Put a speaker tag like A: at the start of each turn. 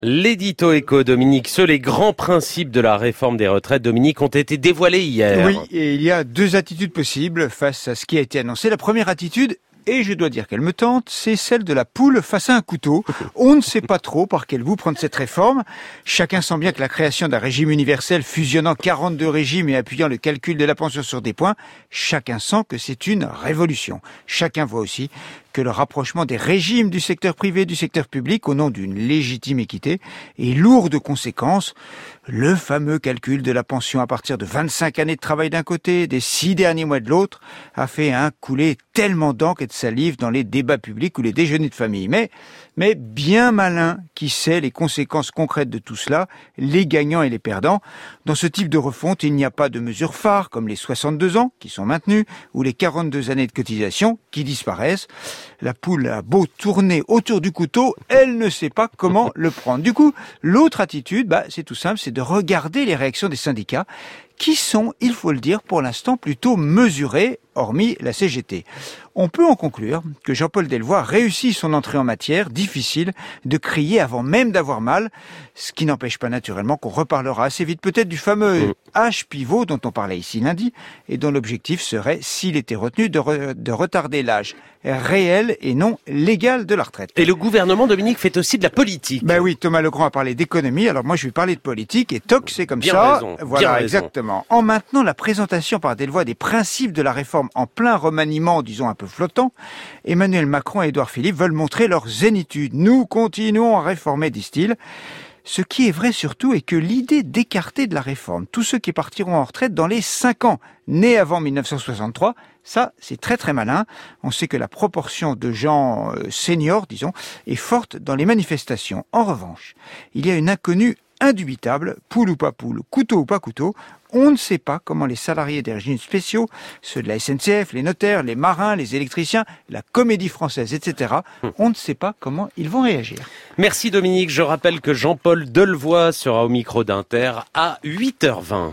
A: L'édito éco, Dominique, les grands principes de la réforme des retraites, Dominique, ont été dévoilés hier.
B: Oui, et il y a deux attitudes possibles face à ce qui a été annoncé. La première attitude, et je dois dire qu'elle me tente, c'est celle de la poule face à un couteau. On ne sait pas trop par quel bout prendre cette réforme. Chacun sent bien que la création d'un régime universel fusionnant 42 régimes et appuyant le calcul de la pension sur des points, chacun sent que c'est une révolution. Chacun voit aussi que le rapprochement des régimes du secteur privé et du secteur public au nom d'une légitime équité est lourd de conséquences. Le fameux calcul de la pension à partir de 25 années de travail d'un côté, des 6 derniers mois de l'autre, a fait couler tellement d'encre et de salive dans les débats publics ou les déjeuners de famille. Mais bien malin qui sait les conséquences concrètes de tout cela, les gagnants et les perdants. Dans ce type de refonte, il n'y a pas de mesures phares comme les 62 ans qui sont maintenus ou les 42 années de cotisation qui disparaissent. La poule a beau tourner autour du couteau, elle ne sait pas comment le prendre. Du coup, l'autre attitude, c'est tout simple, c'est de regarder les réactions des syndicats qui sont, il faut le dire, pour l'instant plutôt mesurées, hormis la CGT. On peut en conclure que Jean-Paul Delevoye réussit son entrée en matière, difficile de crier avant même d'avoir mal, ce qui n'empêche pas naturellement qu'on reparlera assez vite peut-être du fameux âge pivot dont on parlait ici lundi, et dont l'objectif serait, s'il était retenu, de retarder l'âge réel et non légal de la retraite.
A: Et le gouvernement, Dominique, fait aussi de la politique.
B: Oui, Thomas Legrand a parlé d'économie, alors moi je vais parler de politique, et toc, c'est comme
A: bien
B: ça.
A: Raison,
B: voilà,
A: bien
B: exactement. Raison. En maintenant la présentation par Delevoye des principes de la réforme en plein remaniement, disons un peu flottant, Emmanuel Macron et Édouard Philippe veulent montrer leur zénitude. Nous continuons à réformer, disent-ils. Ce qui est vrai surtout est que l'idée d'écarter de la réforme tous ceux qui partiront en retraite dans les 5 ans, nés avant 1963, ça, c'est très très malin. On sait que la proportion de gens seniors, disons, est forte dans les manifestations. En revanche, il y a une inconnue indubitable, poule ou pas poule, couteau ou pas couteau. On ne sait pas comment les salariés des régimes spéciaux, ceux de la SNCF, les notaires, les marins, les électriciens, la Comédie Française, etc., on ne sait pas comment ils vont réagir.
A: Merci Dominique. Je rappelle que Jean-Paul Delevoye sera au micro d'Inter à 8h20.